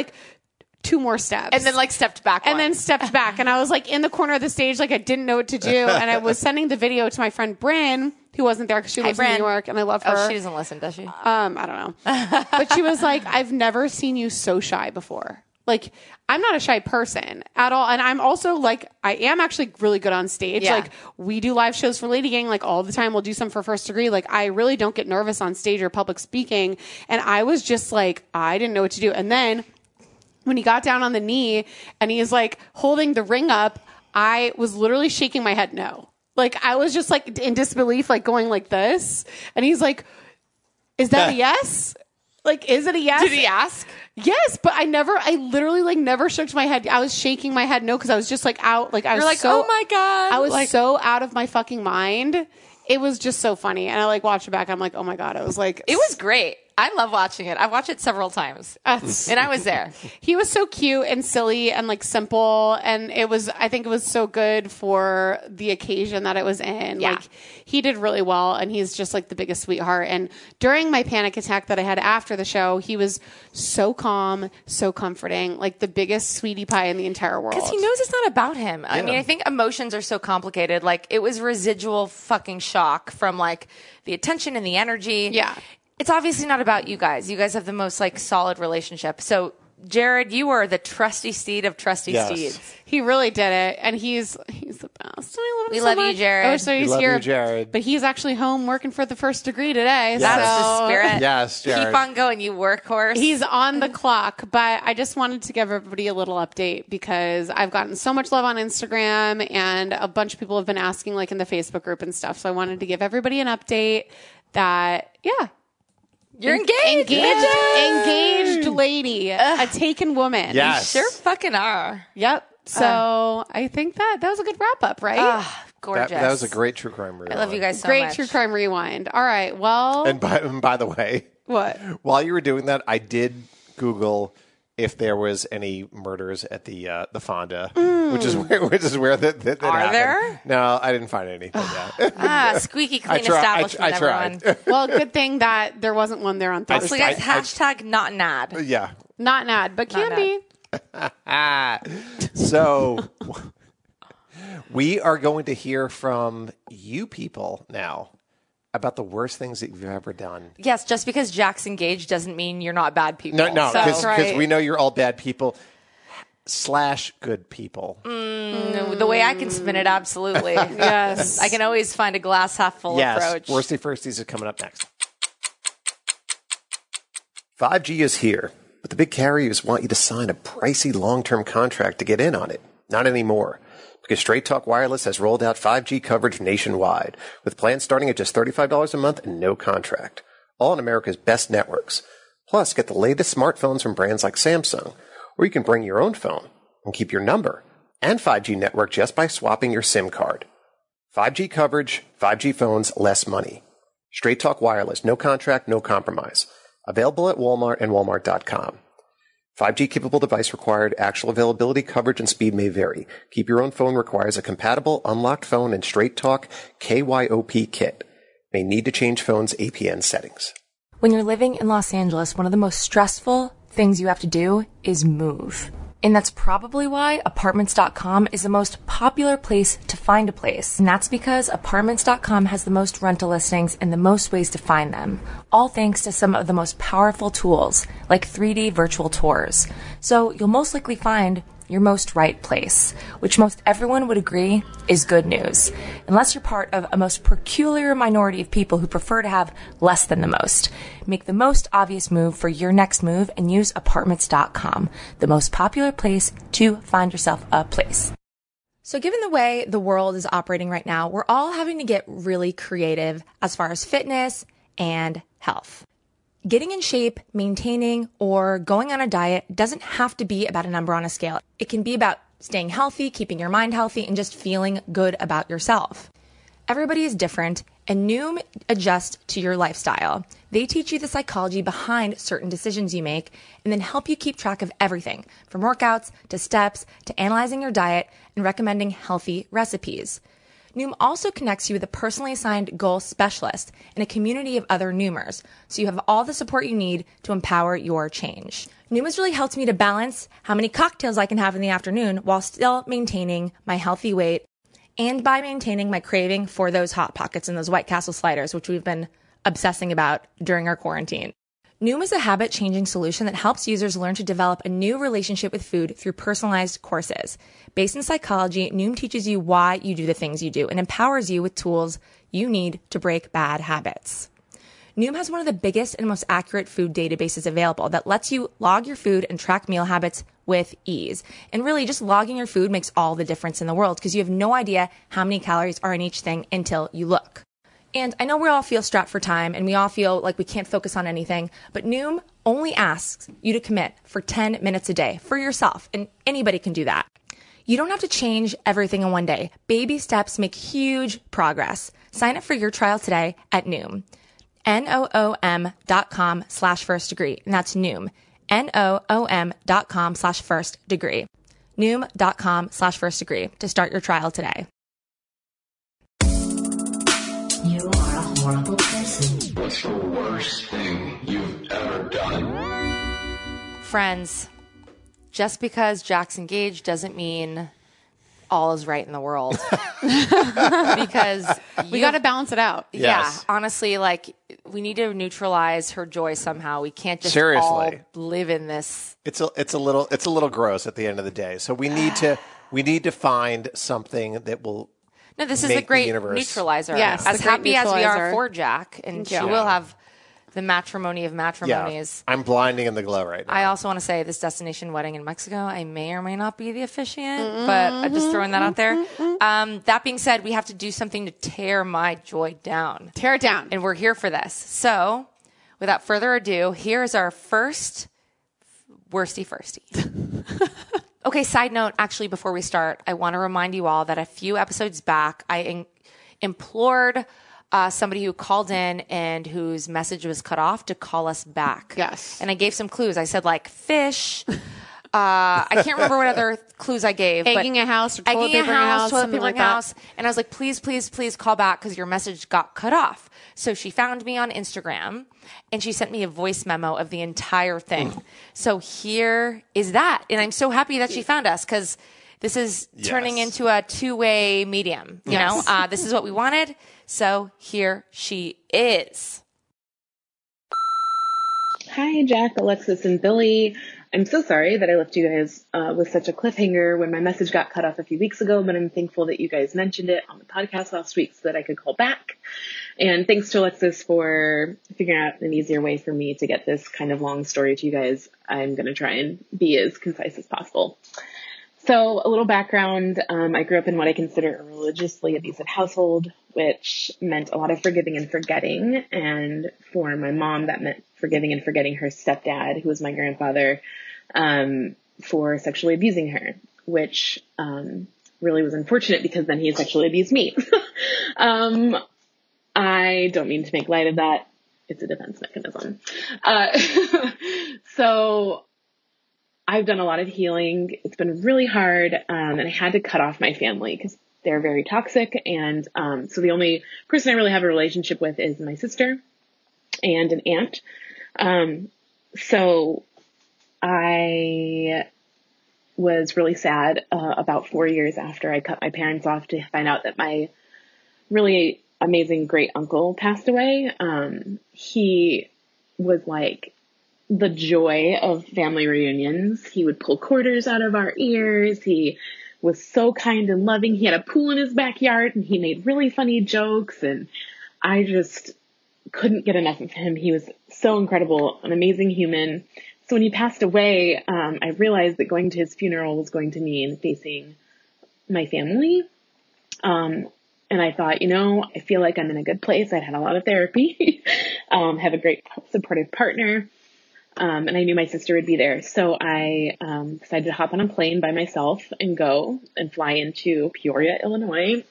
2 more steps. And then stepped back. And then stepped back. And I was in the corner of the stage, I didn't know what to do. And I was sending the video to my friend Bryn, who wasn't there because she lives in New York and I love her. Oh, she doesn't listen, does she? I don't know. But she was like, I've never seen you so shy before. I'm not a shy person at all. And I'm also I am actually really good on stage. Yeah. We do live shows for Lady Gang all the time. We'll do some for First Degree. I really don't get nervous on stage or public speaking. And I was just I didn't know what to do. And then when he got down on the knee and he is holding the ring up, I was literally shaking my head no. I was just in disbelief, going like this. And he's like, is that a yes? Is it a yes? Did he ask? Yes, but I literally never shook my head. I was shaking my head no because I was just out. I was oh my God. I was so out of my fucking mind. It was just so funny. And I watched it back. I'm like, oh my God. I was it was great. I love watching it. I watched it several times. And I was there. He was so cute and silly and simple. And I think it was so good for the occasion that it was in. Yeah. He did really well. And he's just the biggest sweetheart. And during my panic attack that I had after the show, he was so calm, so comforting, the biggest sweetie pie in the entire world. Because he knows it's not about him. Yeah. I mean, I think emotions are so complicated. It was residual fucking shock from the attention and the energy. Yeah. It's obviously not about you guys. You guys have the most solid relationship. So Jared, you are the trusty steed of trusty Yes. steeds. He really did it, and he's the best. I love him We so love you, much. Jared. Oh, so he's love here, you, Jared. but he's actually home working for the first degree today. Yes. That's So the spirit. Yes, Jared. Keep on going, you workhorse. he's on the clock. But I just wanted to give everybody a little update because I've gotten so much love on Instagram, and a bunch of people have been asking, like in the Facebook group and stuff. So I wanted to give everybody an update that, yeah. You're engaged. Engaged lady, a taken woman. Yes. Sure fucking are. Yep. So I think that was a good wrap up, right? Ah, gorgeous. That was a great true crime rewind. I love you guys so Great much. true crime rewind. All right. Well, And by the way, what? while you were doing that, I did Google if there was any murders at the Fonda, which is where that Are happened. there? No, I didn't find anything yet. Squeaky clean I establishment, tried. everyone. Well, good thing that there wasn't one there on Thursday. Also, guys, hashtag not an ad. Yeah. Not an ad, but can Not be. So we are going to hear from you people now about the worst things that you've ever done. Yes, just because Jack's engaged doesn't mean you're not bad people. No, So- because right. we know you're all bad people / good people. the way I can spin it, absolutely. Yes. I can always find a glass half full approach. Worsty Firsties is coming up next. 5G is here, but the big carriers want you to sign a pricey long-term contract to get in on it. Not anymore, because Straight Talk Wireless has rolled out 5G coverage nationwide, with plans starting at just $35 a month and no contract. All on America's best networks. Plus, get the latest smartphones from brands like Samsung, or you can bring your own phone and keep your number and 5G network just by swapping your SIM card. 5G coverage, 5G phones, less money. Straight Talk Wireless, no contract, no compromise. Available at Walmart and Walmart.com. 5G capable device required. Actual availability, coverage, and speed may vary. Keep your own phone requires a compatible, unlocked phone and Straight Talk KYOP kit. May need to change phone's APN settings. When you're living in Los Angeles, one of the most stressful things you have to do is move. And that's probably why Apartments.com is the most popular place to find a place. And that's because Apartments.com has the most rental listings and the most ways to find them. All thanks to some of the most powerful tools, like 3D virtual tours. So you'll most likely find your most right place, which most everyone would agree is good news. Unless you're part of a most peculiar minority of people who prefer to have less than the most. Make the most obvious move for your next move and use Apartments.com, the most popular place to find yourself a place. So given the way the world is operating right now, we're all having to get really creative as far as fitness and health. Getting in shape, maintaining, or going on a diet doesn't have to be about a number on a scale. It can be about staying healthy, keeping your mind healthy, and just feeling good about yourself. Everybody is different, and Noom adjusts to your lifestyle. They teach you the psychology behind certain decisions you make, and then help you keep track of everything, from workouts to steps to analyzing your diet and recommending healthy recipes. Noom also connects you with a personally assigned goal specialist and a community of other Noomers, so you have all the support you need to empower your change. Noom has really helped me to balance how many cocktails I can have in the afternoon while still maintaining my healthy weight and by maintaining my craving for those Hot Pockets and those White Castle sliders, which we've been obsessing about during our quarantine. Noom is a habit-changing solution that helps users learn to develop a new relationship with food through personalized courses. Based in psychology, Noom teaches you why you do the things you do and empowers you with tools you need to break bad habits. Noom has one of the biggest and most accurate food databases available that lets you log your food and track meal habits with ease. And really, just logging your food makes all the difference in the world because you have no idea how many calories are in each thing until you look. And I know we all feel strapped for time and we all feel like we can't focus on anything, but Noom only asks you to commit for 10 minutes a day for yourself, and anybody can do that. You don't have to change everything in one day. Baby steps make huge progress. Sign up for your trial today at Noom. Noom.com/firstdegree. And that's Noom. Noom.com/firstdegree. Noom.com/firstdegree to start your trial today. You are a horrible person. What's the worst thing you've ever done? Friends, just because Jack's engaged doesn't mean all is right in the world. Because we got to balance it out. Yes. Yeah, honestly, like we need to neutralize her joy somehow. We can't just Seriously. all live in this. It's a little gross at the end of the day. So we need to find something that will. No, this is make a great the universe. neutralizer. Yes, as a great happy as we neutralizer. are for Jack, and she Yeah. will have the matrimony of Yeah, matrimonies. I'm blinding in the glow right now. I also want to say this destination wedding in Mexico, I may or may not be the officiant, but I'm just throwing that out there. That being said, we have to do something to tear my joy down. Tear it down. And we're here for this. So, without further ado, here's our first worsty firsty. Okay, side note, actually, before we start, I want to remind you all that a few episodes back, I implored somebody who called in and whose message was cut off to call us back. Yes. And I gave some clues. I said, like, fish. I can't remember what other clues I gave. Egging a house or toilet egging paper in a house, toilet something paper like in a that. house. And I was like, please, please, please call back because your message got cut off. So she found me on Instagram and she sent me a voice memo of the entire thing. So here is that. And I'm so happy that she found us because this is turning into a two-way medium. You know, this is what we wanted. So here she is. Hi, Jack, Alexis, and Billy. I'm so sorry that I left you guys with such a cliffhanger when my message got cut off a few weeks ago, but I'm thankful that you guys mentioned it on the podcast last week so that I could call back. And thanks to Alexis for figuring out an easier way for me to get this kind of long story to you guys. I'm going to try and be as concise as possible. So a little background, I grew up in what I consider a religiously abusive household, which meant a lot of forgiving and forgetting. And for my mom, that meant forgiving and forgetting her stepdad, who was my grandfather, for sexually abusing her, which really was unfortunate because then he sexually abused me. I don't mean to make light of that. It's a defense mechanism. So I've done a lot of healing. It's been really hard. And I had to cut off my family because they're very toxic. And so the only person I really have a relationship with is my sister and an aunt. So I was really sad about 4 years after I cut my parents off to find out that my really amazing great uncle passed away. He was like the joy of family reunions. He would pull quarters out of our ears. He was so kind and loving. He had a pool in his backyard and he made really funny jokes. And I just couldn't get enough of him. He was so incredible, an amazing human. So when he passed away, I realized that going to his funeral was going to mean facing my family. And I thought, I feel like I'm in a good place. I'd had a lot of therapy, have a great supportive partner. And I knew my sister would be there. So I decided to hop on a plane by myself and go and fly into Peoria, Illinois,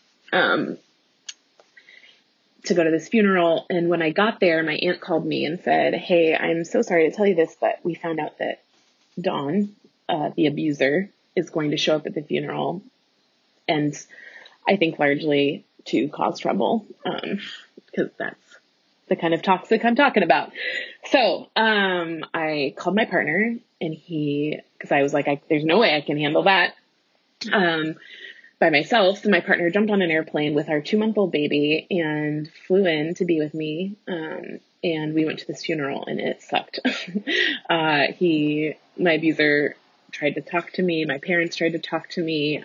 to go to this funeral. And when I got there, my aunt called me and said, "Hey, I'm so sorry to tell you this, but we found out that Dawn, the abuser, is going to show up at the funeral. And I think largely to cause trouble, because that's the kind of toxic I'm talking about." So, I called my partner and because I was like, there's no way I can handle that, by myself. So my partner jumped on an airplane with our 2-month-old baby and flew in to be with me. And we went to this funeral and it sucked. My abuser tried to talk to me. My parents tried to talk to me.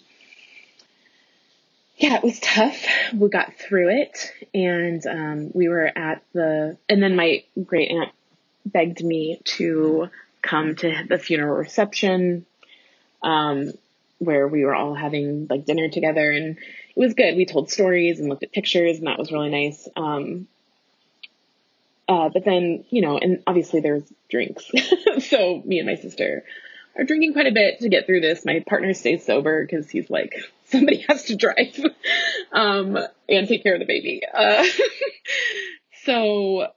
Yeah, it was tough. We got through it and, we were and then my great aunt begged me to come to the funeral reception, where we were all having like dinner together and it was good. We told stories and looked at pictures and that was really nice. But then, and obviously there was drinks. So me and my sister are drinking quite a bit to get through this. My partner stays sober because he's like, somebody has to drive, and take care of the baby. So,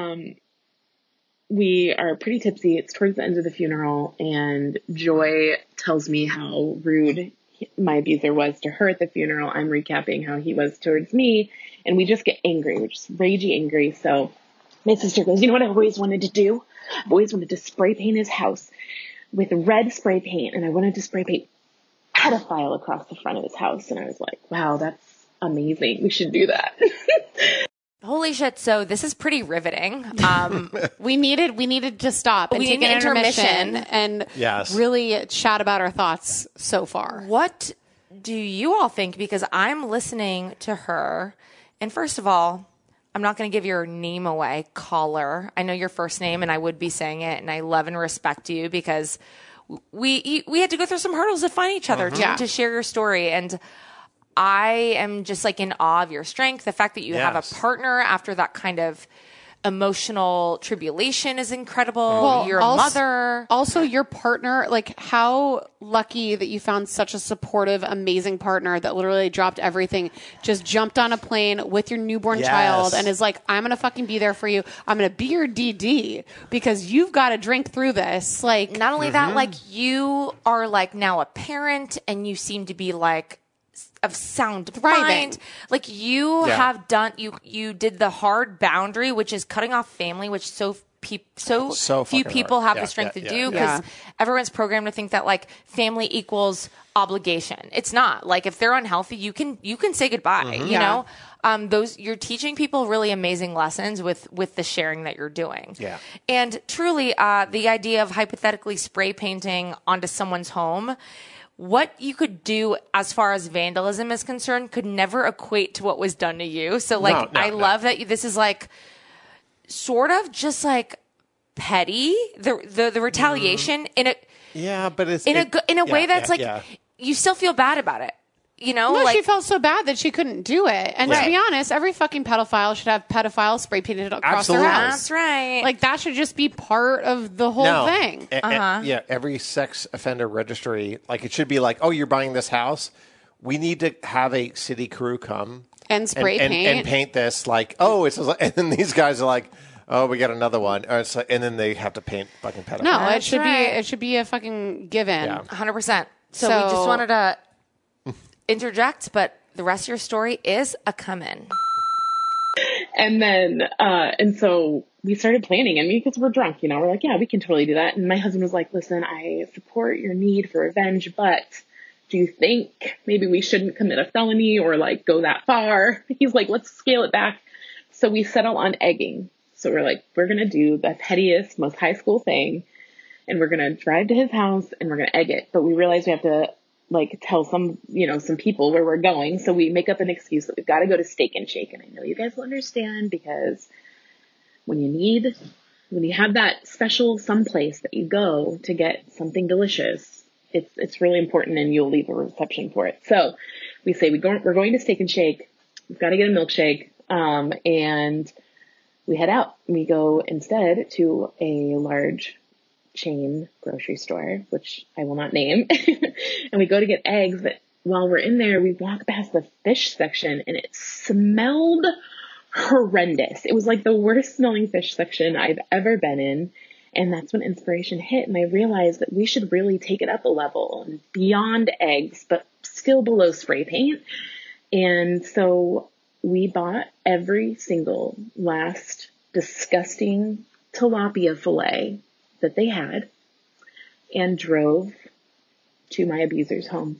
we are pretty tipsy. It's towards the end of the funeral and Joy tells me how rude my abuser was to her at the funeral. I'm recapping how he was towards me and we just get angry. We're just ragey angry. So my sister goes, "You know what I've always wanted to do? I've always wanted to spray paint his house with red spray paint. And I wanted to spray paint pedophile across the front of his house. And I was like, wow, that's amazing. We should do that. Holy shit. So this is pretty riveting. We needed to stop and We take need an an intermission intermission. and Yes. really chat about our thoughts so far. What do you all think? Because I'm listening to her. And first of all, I'm not going to give your name away, caller. I know your first name and I would be saying it. And I love and respect you because we had to go through some hurdles to find each other to share your story. And I am just like in awe of your strength. The fact that you have a partner after that kind of emotional tribulation is incredible. Well, You're a mother. Also, your partner, like how lucky that you found such a supportive, amazing partner that literally dropped everything, just jumped on a plane with your newborn child and is like, I'm going to fucking be there for you. I'm going to be your DD because you've got to drink through this. Like, not only that, like you are like now a parent and you seem to be like, of sound mind. Like you have done, you did the hard boundary, which is cutting off family, which so few people have the strength to do because everyone's programmed to think that like family equals obligation. It's not. Like if they're unhealthy, you can say goodbye, you know? You're teaching people really amazing lessons with the sharing that you're doing. Yeah. And truly, the idea of hypothetically spray painting onto someone's home, what you could do as far as vandalism is concerned could never equate to what was done to you. So like, I love that this is like sort of just like petty, the retaliation in a, but it's in a way that's you still feel bad about it. You know, no, like, she felt so bad that she couldn't do it. And to be honest, every fucking pedophile should have pedophile spray painted across their house. That's right. Like that should just be part of the whole thing. Every sex offender registry, like it should be like, oh, you're buying this house. We need to have a city crew come and spray paint and paint this. Like, oh, it's like, and then these guys are like, oh, we got another one. Or it's like, and then they have to paint fucking pedophiles. No, it should be a fucking given. 100%. So we just wanted to interject, but the rest of your story is a come-in. And then, and so we started planning, and because we're drunk, you know, we're like, yeah, we can totally do that. And my husband was like, listen, I support your need for revenge, but do you think maybe we shouldn't commit a felony or like go that far? He's like, let's scale it back. So we settle on egging. So we're like, we're going to do the pettiest, most high school thing. And we're going to drive to his house and we're going to egg it. But we realize we have to like tell some people where we're going. So we make up an excuse that we've got to go to Steak and Shake. And I know you guys will understand because when you have that special someplace that you go to get something delicious, it's really important and you'll leave a reception for it. So we say we're going to Steak and Shake. We've got to get a milkshake. And we head out. We go instead to a large chain grocery store, which I will not name. And we go to get eggs, but while we're in there, we walk past the fish section and it smelled horrendous. It was like the worst smelling fish section I've ever been in. And that's when inspiration hit. And I realized that we should really take it up a level and beyond eggs, but still below spray paint. And so we bought every single last disgusting tilapia fillet that they had and drove to my abuser's home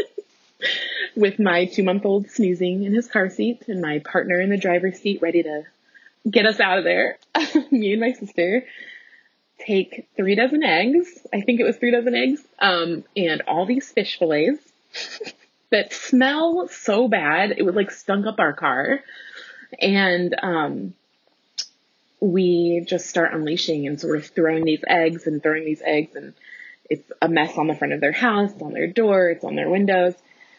with my 2-month-old snoozing in his car seat and my partner in the driver's seat ready to get us out of there. Me and my sister take 3 dozen eggs. I think it was 3 dozen eggs. And all these fish fillets that smell so bad. It would like stunk up our car. And, we just start unleashing and sort of throwing these eggs, and it's a mess on the front of their house, it's on their door, it's on their windows.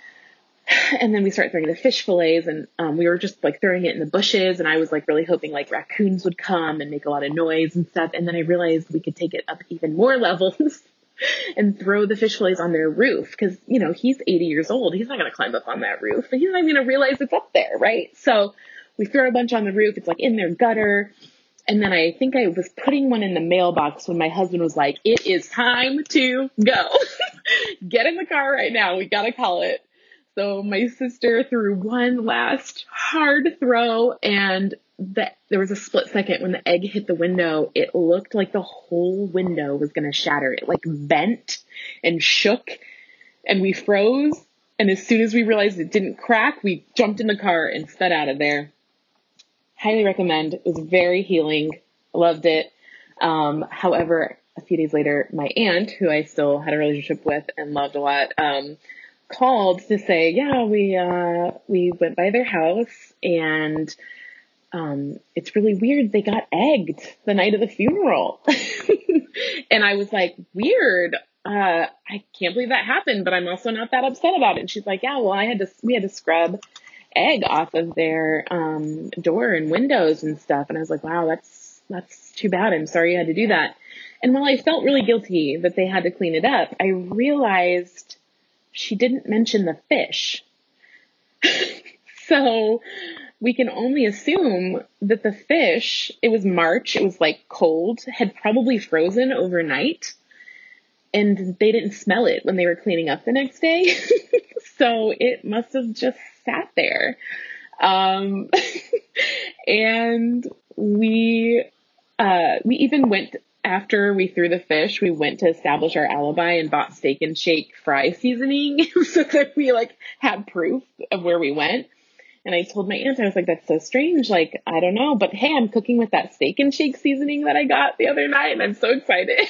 And then we start throwing the fish fillets, and we were just like throwing it in the bushes, and I was like really hoping like raccoons would come and make a lot of noise and stuff. And then I realized we could take it up even more levels and throw the fish fillets on their roof, because you know he's 80 years old, he's not going to climb up on that roof, and he's not going to realize it's up there, right? So we throw a bunch on the roof, it's like in their gutter. And then I think I was putting one in the mailbox when my husband was like, it is time to go. Get in the car right now. We got to call it. So my sister threw one last hard throw, and there was a split second when the egg hit the window. It looked like the whole window was going to shatter. It like bent and shook. and we froze. And as soon as we realized it didn't crack, we jumped in the car and sped out of there. Highly recommend. It was very healing. Loved it. However, a few days later, my aunt, who I still had a relationship with and loved a lot, called to say, yeah, we went by their house and it's really weird. They got egged the night of the funeral. And I was like, weird. I can't believe that happened, but I'm also not that upset about it. And she's like, yeah, well, we had to scrub egg off of their door and windows and stuff. And I was like, wow, that's too bad. I'm sorry you had to do that. And while I felt really guilty that they had to clean it up, I realized she didn't mention the fish. So we can only assume that the fish, it was March, it was like cold, had probably frozen overnight, and they didn't smell it when they were cleaning up the next day. So it must have just sat there. And we even went, after we threw the fish, we went to establish our alibi and bought Steak and Shake fry seasoning so that we had proof of where we went. And I told my aunt, I was like, that's so strange. Like, I don't know, but hey, I'm cooking with that Steak and Shake seasoning that I got the other night, and I'm so excited.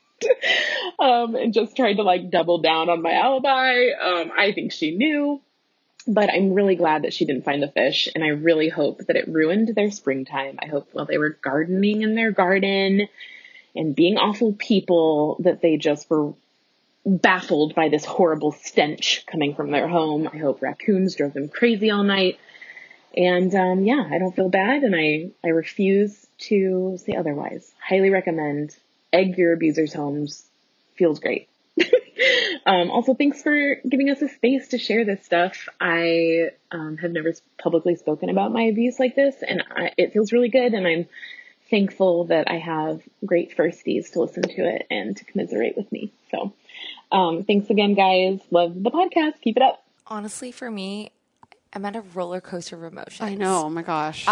And just tried to double down on my alibi. I think she knew, but I'm really glad that she didn't find the fish. And I really hope that it ruined their springtime. I hope while they were gardening in their garden and being awful people, that they just were baffled by this horrible stench coming from their home. I hope raccoons drove them crazy all night. And I don't feel bad, and I refuse to say otherwise. Highly recommend. Egg your abusers' homes. Feels great. Also, thanks for giving us a space to share this stuff. I have never publicly spoken about my abuse like this, and it feels really good, and I'm thankful that I have great firsties to listen to it and to commiserate with me. So thanks again, guys. Love the podcast. Keep it up. Honestly, for me, I'm at a roller coaster of emotions. I know. Oh my gosh.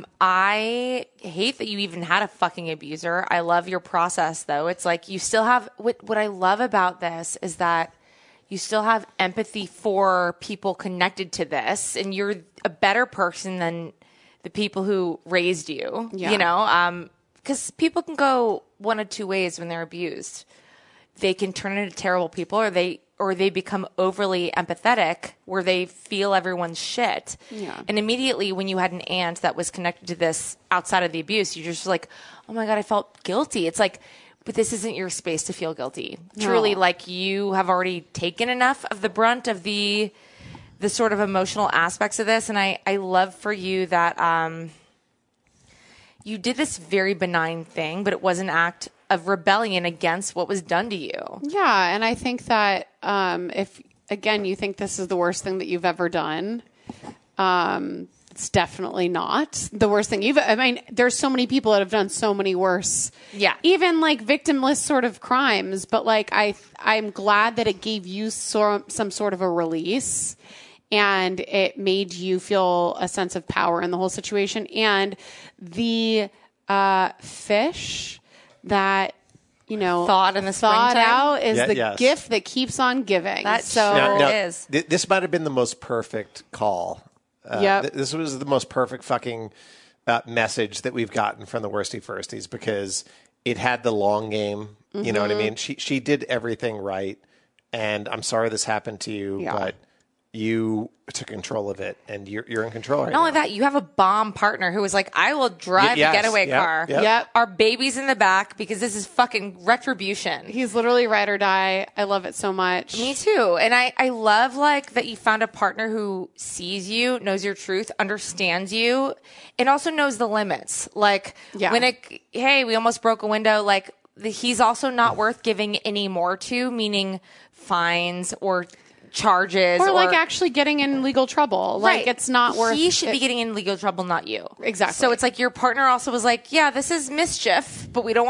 I hate that you even had a fucking abuser. I love your process, though. It's like you still have what I love about this is that you still have empathy for people connected to this, and you're a better person than the people who raised you. Yeah. You know, because people can go one of two ways when they're abused. They can turn into terrible people, or they become overly empathetic where they feel everyone's shit. Yeah. And immediately when you had an aunt that was connected to this outside of the abuse, you're just like, oh my God, I felt guilty. It's like, but this isn't your space to feel guilty. No. Truly, you have already taken enough of the brunt of the sort of emotional aspects of this. And I love for you that you did this very benign thing, but it was an act of rebellion against what was done to you. Yeah, and I think that if, again, you think this is the worst thing that you've ever done, it's definitely not the worst thing there's so many people that have done so many worse, even victimless sort of crimes, but I'm glad that it gave you some sort of a release, and it made you feel a sense of power in the whole situation. And the fish that thawed in the thawed springtime out is the gift that keeps on giving. That sure is. This might have been the most perfect call. This was the most perfect fucking message that we've gotten from the Worsty Firsties, because it had the long game. You know what I mean? She did everything right, and I'm sorry this happened to you, but you took control of it, and you're in control right now. Not only that, you have a bomb partner who was like, I will drive a getaway car. Yep. Our baby's in the back because this is fucking retribution. He's literally ride or die. I love it so much. Me too. And I love that you found a partner who sees you, knows your truth, understands you, and also knows the limits. Hey, we almost broke a window. He's also not worth giving any more to, meaning fines or charges or actually getting in legal trouble. Right. It's not worth He should be getting in legal trouble, not you. Exactly. So it's your partner also was like, yeah, this is mischief, but we don't want to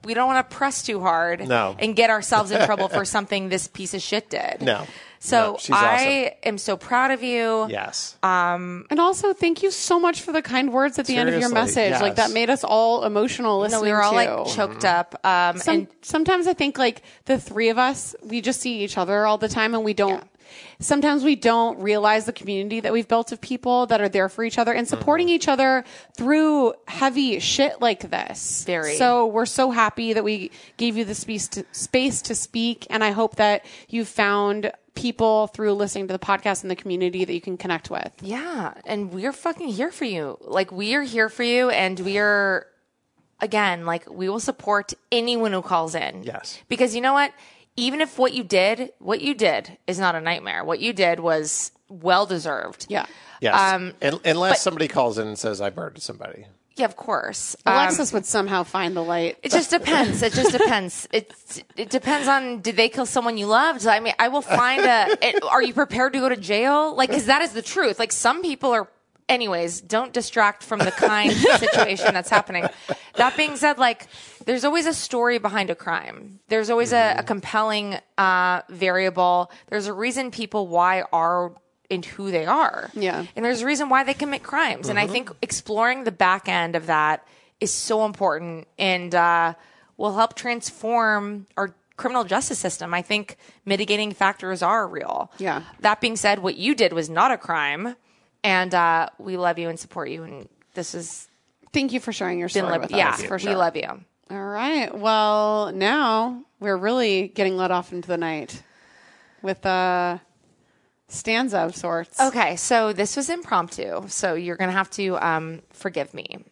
to press too hard and get ourselves in trouble for something this piece of shit did. No. So she's I am so proud of you. Yes. And also, thank you so much for the kind words at the end of your message. Yes. Like, that made us all emotional listening to. We were all like choked up. And sometimes I think like the three of us, we just see each other all the time, and we don't. Sometimes we don't realize the community that we've built of people that are there for each other and supporting each other through heavy shit like this. So we're so happy that we gave you the space to speak. And I hope that you found people through listening to the podcast and the community that you can connect with. Yeah. And we're fucking here for you. Like, we are here for you, and we are, again, like, we will support anyone who calls in. Yes. Because you know what? Even if what you did is not a nightmare. What you did was well-deserved. Yeah. Yes. Unless somebody calls in and says, I murdered somebody. Yeah, of course. Alexis would somehow find the light. It just depends. It depends on, did they kill someone you loved? I mean, I will find are you prepared to go to jail? Like, because that is the truth. Like, some people are, anyways, don't distract from the kind situation that's happening. That being said, like, there's always a story behind a crime. There's always a compelling variable. There's a reason people why are and who they are. Yeah. And there's a reason why they commit crimes. And I think exploring the back end of that is so important and will help transform our criminal justice system. I think mitigating factors are real. Yeah. That being said, what you did was not a crime. And we love you and support you. And this is... Thank you for sharing your story with us. Yeah, for sure. We love you. All right. Well, now we're really getting let off into the night with a stanza of sorts. Okay, so this was impromptu. So you're going to have to forgive me.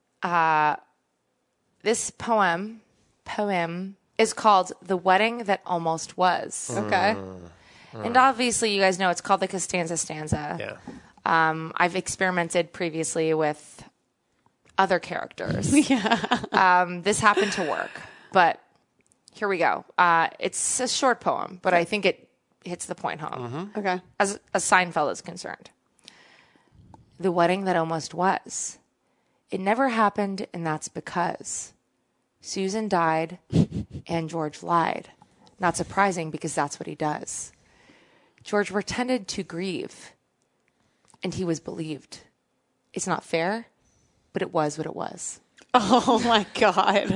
This poem is called The Wedding That Almost Was. Okay. And obviously, you guys know it's called like a stanza. Yeah. I've experimented previously with other characters. This happened to work, but here we go. It's a short poem, but I think it hits the point home. Okay. As Seinfeld is concerned. The wedding that almost was. It never happened, and that's because Susan died and George lied. Not surprising, because that's what he does. George pretended to grieve, and he was believed. It's not fair, but it was what it was. Oh, my God.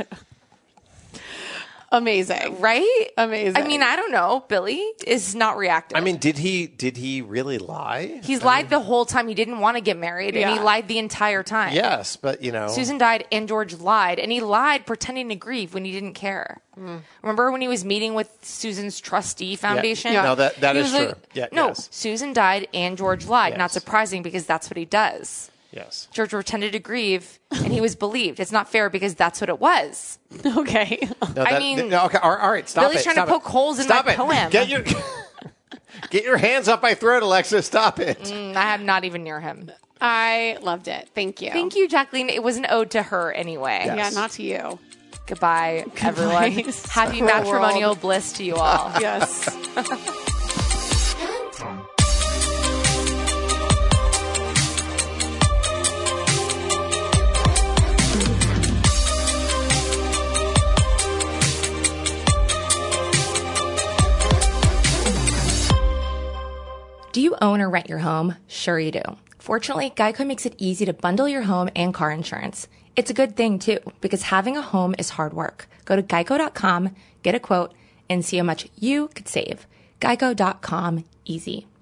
Amazing. Right? Amazing. I mean, I don't know. Billy is not reactive. I mean, did he really lie? He's lied the whole time. He didn't want to get married, and he lied the entire time. Yes, but, you know. Susan died and George lied, and he lied pretending to grieve when he didn't care. Remember when he was meeting with Susan's trustee foundation? Yeah. No, that He is was true. like, Yeah, no, yes. Susan died and George lied. Yes. Not surprising, because that's what he does. Yes. George pretended to grieve, and he was believed. It's not fair, because that's what it was. Okay. No, okay, all right, stop Billy's it. trying Stop to poke holes in Stop my it. poem. Get your hands off my throat, Alexa. Stop it. I am not even near him. I loved it. Thank you. Thank you, Jacqueline. It was an ode to her anyway. Yes. Yeah, not to you. Goodbye, everyone. Happy matrimonial bliss to you all. Yes. Do you own or rent your home? Sure you do. Fortunately, Geico makes it easy to bundle your home and car insurance. It's a good thing too, because having a home is hard work. Go to geico.com, get a quote, and see how much you could save. Geico.com, easy.